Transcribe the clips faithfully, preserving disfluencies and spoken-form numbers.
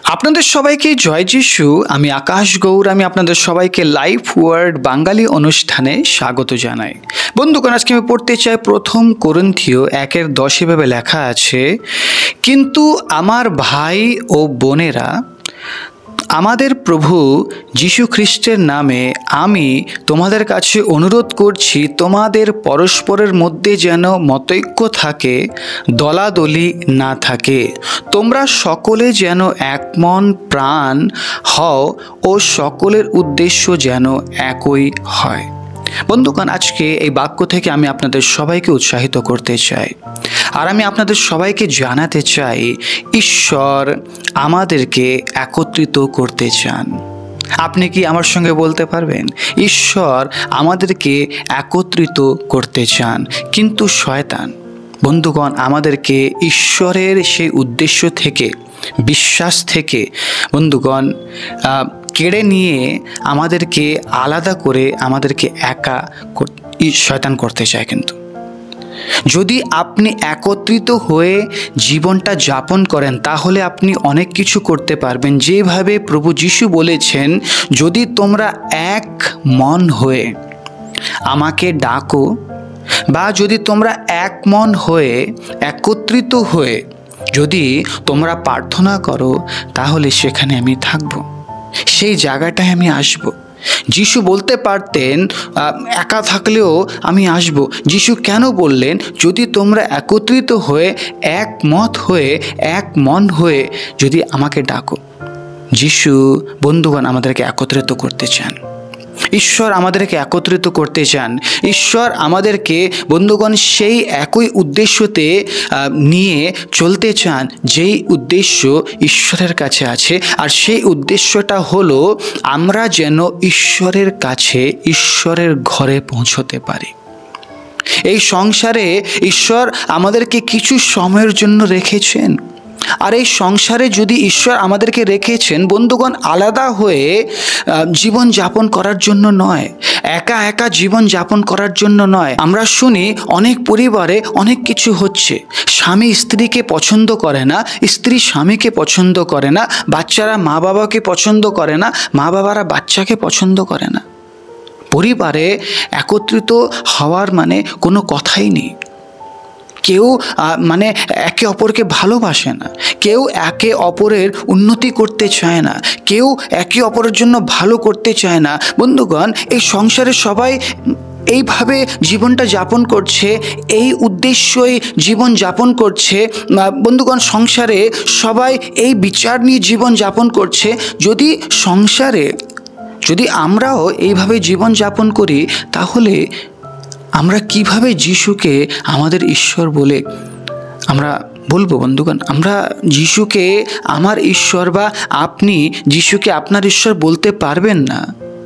আপনাদের সবাইকে জয় যিশু। আমি আকাশ গৌর। আমি আপনাদের সবাইকে লাইফ ওয়ার্ড বাঙালি অনুষ্ঠানে স্বাগত জানাই। বন্ধুগণ, আজকে আমি পড়তে চাই প্রথম করিন্থীয় একের দশে ভাবে লেখা আছে, কিন্তু আমার ভাই ও বোনেরা, আমাদের প্রভু যীশু খ্রিস্টের নামে আমি তোমাদের কাছে অনুরোধ করছি, তোমাদের পরস্পরের মধ্যে যেন মতৈক্য থাকে, দলাদলি না থাকে। তোমরা সকলে যেন এক মন প্রাণ হও ও সকলের উদ্দেশ্য যেন একই হয়। বন্ধুগণ, আজকে এই বাক্য থেকে আমি আপনাদের সবাইকে উৎসাহিত করতে চাই, আর আমি আপনাদের সবাইকে জানাতে চাই, ঈশ্বর আমাদেরকে একত্রিত করতে চান। আপনি কি আমার সঙ্গে বলতে পারবেন? ঈশ্বর আমাদেরকে একত্রিত করতে চান, কিন্তু শয়তান বন্ধুগণ আমাদেরকে ঈশ্বরের সেই উদ্দেশ্য থেকে, বিশ্বাস থেকে বন্ধুগণ কেড়ে নিয়ে আমাদেরকে আলাদা করে আমাদেরকে একা শয়তান করতে চায়। কিন্তু যদি আপনি একত্রিত হয়ে জীবনটা যাপন করেন, তাহলে আপনি অনেক কিছু করতে পারবেন। যেভাবে প্রভু যীশু বলেছেন, যদি তোমরা এক মন হয়ে আমাকে ডাকো, বা যদি তোমরা এক মন হয়ে একত্রিত হয়ে যদি তোমরা প্রার্থনা করো, তাহলে সেখানে আমি থাকব, সেই জায়গাটায় আমি আসব। যিশু বলতে পারতেন একা থাকলেও আমি আসব। যিশু কেন বললেন, যদি তোমরা একত্রিত হয়ে একমত হয়ে এক মন হয়ে যদি আমাকে ডাকো? যিশু বন্ধুগণ আমাদেরকে একত্রিত করতে চান। ঈশ্বর আমাদেরকে একত্রিত করতে চান। ঈশ্বর আমাদেরকে বন্ধুগণ সেই একই উদ্দেশ্যতে নিয়ে চলতে চান, যেই উদ্দেশ্য ঈশ্বরের কাছে আছে। আর সেই উদ্দেশ্যটা হলো আমরা যেন ঈশ্বরের কাছে, ঈশ্বরের ঘরে পৌঁছতে পারি। এই সংসারে ঈশ্বর আমাদেরকে কিছু সময়ের জন্য রেখেছেন, আর এই সংসারে যদি ঈশ্বর আমাদেরকে রেখেছেন বন্ধুগণ আলাদা হয়ে জীবন যাপন করার জন্য নয়, একা একা জীবন যাপন করার জন্য নয়। আমরা শুনি অনেক পরিবারে অনেক কিছু হচ্ছে, স্বামী স্ত্রীকে পছন্দ করে না, স্ত্রী স্বামীকে পছন্দ করে না, বাচ্চারা মা বাবাকে পছন্দ করে না, মা বাবারা বাচ্চাকে পছন্দ করে না। পরিবারে একত্রিত হওয়ার মানে কোনো কথাই নেই। কেউ মানে একে অপরকে ভালোবাসে না, কেউ একে অপরের উন্নতি করতে চায় না, কেউ একে অপরের জন্য ভালো করতে চায় না। বন্ধুগণ, এই সংসারে সবাই এইভাবে জীবনটা যাপন করছে, এই উদ্দেশ্যই জীবন যাপন করছে। বন্ধুগণ, সংসারে সবাই এই বিচার নিয়ে জীবন যাপন করছে। যদি সংসারে যদি আমরাও এইভাবে জীবন যাপন করি, তাহলে আমরা কিভাবে যিশুকে আমাদের ঈশ্বর বলে আমরা বলবো? বন্ধুগণ, আমরা যিশুকে আমার ঈশ্বর, বা আপনি যিশুকে আপনার ঈশ্বর বলতে পারবেন না।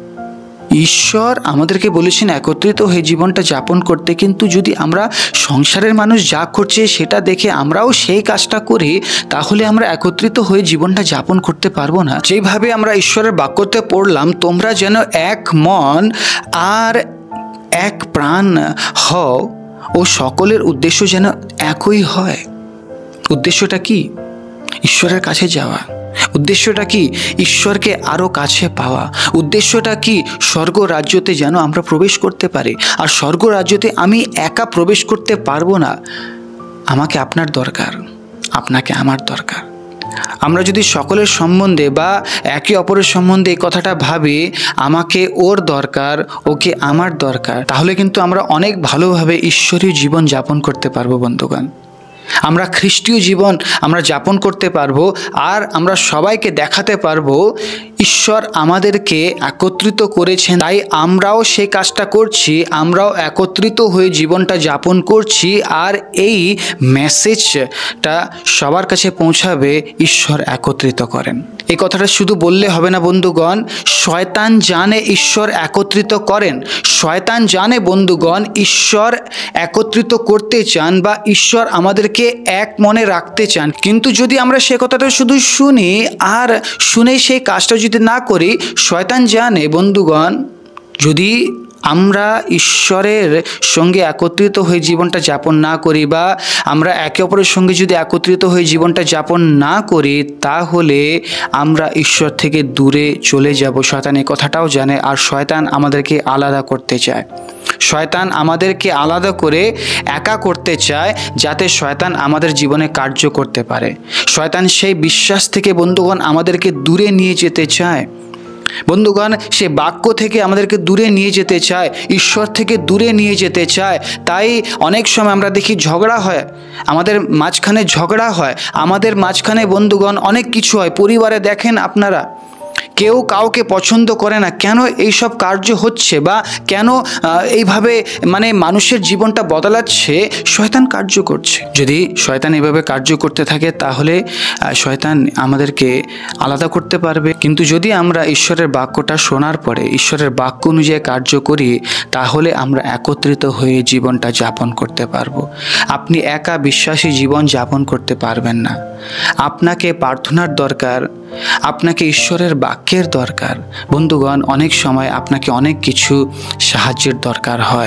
ঈশ্বর আমাদেরকে বলেছেন একত্রিত হয়ে জীবনটা যাপন করতে, কিন্তু যদি আমরা সংসারের মানুষ যা করছে সেটা দেখে আমরাও সেই কাজটা করি, তাহলে আমরা একত্রিত হয়ে জীবনটা যাপন করতে পারবো না। যেভাবে আমরা ঈশ্বরের বাক্যতে পড়লাম, তোমরা যেন এক মন আর এক প্রাণ হও ও সকলের উদ্দেশ্য যেন একই হয়। উদ্দেশ্যটা কি? ঈশ্বরের কাছে যাওয়া। উদ্দেশ্যটা কি? ঈশ্বরকে আরও কাছে পাওয়া। উদ্দেশ্যটা কি? স্বর্গ রাজ্যতে যেন আমরা প্রবেশ করতে পারি। আর স্বর্গ রাজ্যতে আমি একা প্রবেশ করতে পারবো না, আমাকে আপনার দরকার, আপনাকে আমার দরকার। আমরা যদি সকলের সম্বন্ধে বা একে অপরের সম্বন্ধে এই কথাটা ভাবি, আমাকে ওর দরকার, ওকে আমার দরকার, তাহলে কিন্তু আমরা অনেক ভালোভাবে ঈশ্বরীয় জীবন যাপন করতে পারবো। বন্ধুগণ, আমরা খ্রিস্টীয় জীবন আমরা যাপন করতে পারবো, আর আমরা সবাইকে দেখাতে পারবো ঈশ্বর আমাদেরকে একত্রিত করেছেন, তাই আমরাও সেই কাজটা করছি, আমরাও একত্রিত হয়ে জীবনটা যাপন করছি। আর এই মেসেজটা সবার কাছে পৌঁছাবে, ঈশ্বর একত্রিত করেন। এই কথাটা শুধু বললে হবে না বন্ধুগণ, শয়তান জানে ঈশ্বর একত্রিত করেন। শয়তান জানে বন্ধুগণ ঈশ্বর একত্রিত করতে চান, বা ঈশ্বর আমাদেরকে এক মনে রাখতে চান। কিন্তু যদি আমরা সে কথাটা শুধু শুনি আর শুনে সেই কাজটা যদি না করি, শয়তান জানে বন্ধুগণ যদি আমরা ঈশ্বরের সঙ্গে একত্রিত হয়ে জীবনটা যাপন না করি বা আমরা একে অপরের সঙ্গে যদি একত্রিত হয়ে জীবনটা যাপন না করি, তাহলে আমরা ঈশ্বর থেকে দূরে চলে যাব। শয়তান এই কথাটাও জানে, আর শয়তান আমাদেরকে আলাদা করতে চায়। শয়তান আমাদেরকে আলাদা করে একা করতে চায়, যাতে শয়তান আমাদের জীবনে কার্য করতে পারে। শয়তান সেই বিশ্বাস থেকে বন্ধুগণ আমাদেরকে দূরে নিয়ে যেতে চায়। বন্ধুগণ, সে বাক্য থেকে আমাদেরকে দূরে নিয়ে যেতে চায়, ঈশ্বর থেকে দূরে নিয়ে যেতে চায়। তাই অনেক সময় আমরা দেখি ঝগড়া হয়, আমাদের মাঝখানে ঝগড়া হয়, আমাদের মাঝখানে বন্ধুগণ অনেক কিছু হয়। পরিবারে দেখেন আপনারা, কেউ কাউকে পছন্দ করে না। কেন এইসব কার্য হচ্ছে বা কেন এইভাবে মানে মানুষের জীবনটা বদলাচ্ছে? শয়তান কার্য করছে। যদি শয়তান এইভাবে কার্য করতে থাকে, তাহলে শয়তান আমাদেরকে আলাদা করতে পারবে। কিন্তু যদি আমরা ঈশ্বরের বাক্যটা শোনার পরে ঈশ্বরের বাক্য অনুযায়ী কার্য করি, তাহলে আমরা একত্রিত হয়ে জীবনটা যাপন করতে পারবো। আপনি একা বিশ্বাসী জীবন যাপন করতে পারবেন না। আপনাকে প্রার্থনার দরকার, আপনাকে ঈশ্বরের বাক্যের দরকার। বন্ধুগণ, অনেক সময় আপনাকে অনেক কিছু সাহায্যের দরকার হয়।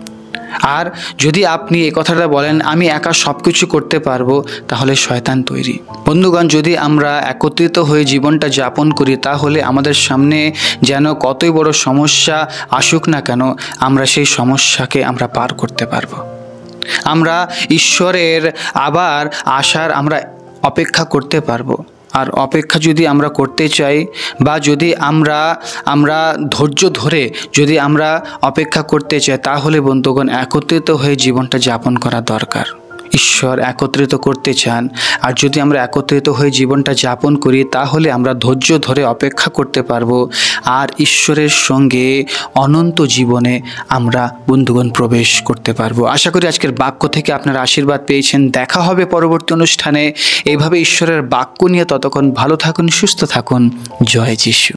আর যদি আপনি এই কথাটা বলেন আমি একা সব কিছু করতে পারবো, তাহলে শয়তান তৈরি। বন্ধুগণ, যদি আমরা একত্রিত হয়ে জীবনটা যাপন করি, তাহলে আমাদের সামনে যেন কতই বড় সমস্যা আসুক না কেন, আমরা সেই সমস্যাকে আমরা পার করতে পারবো। আমরা ঈশ্বরের আবার আসার আমরা অপেক্ষা করতে পারবো। আর অপেক্ষা যদি আমরা করতে চাই বা যদি আমরা আমরা ধৈর্য ধরে যদি আমরা অপেক্ষা করতে চাই, তাহলে বন্ধুগণ একত্রিত হয়ে জীবনটা যাপন করা দরকার। ঈশ্বর একত্রিত করতে চান, আর যদি আমরা একত্রিত হয়ে জীবনটা যাপন করি, তাহলে আমরা ধৈর্য ধরে অপেক্ষা করতে পারবো, আর ঈশ্বরের সঙ্গে অনন্ত জীবনে আমরা বন্ধুগণ প্রবেশ করতে পারবো। আশা করি আজকের বাক্য থেকে আপনারা আশীর্বাদ পেয়েছেন। দেখা হবে পরবর্তী অনুষ্ঠানে এইভাবে ঈশ্বরের বাক্য নিয়ে। ততক্ষণ ভালো থাকুন, সুস্থ থাকুন। জয় যিশু।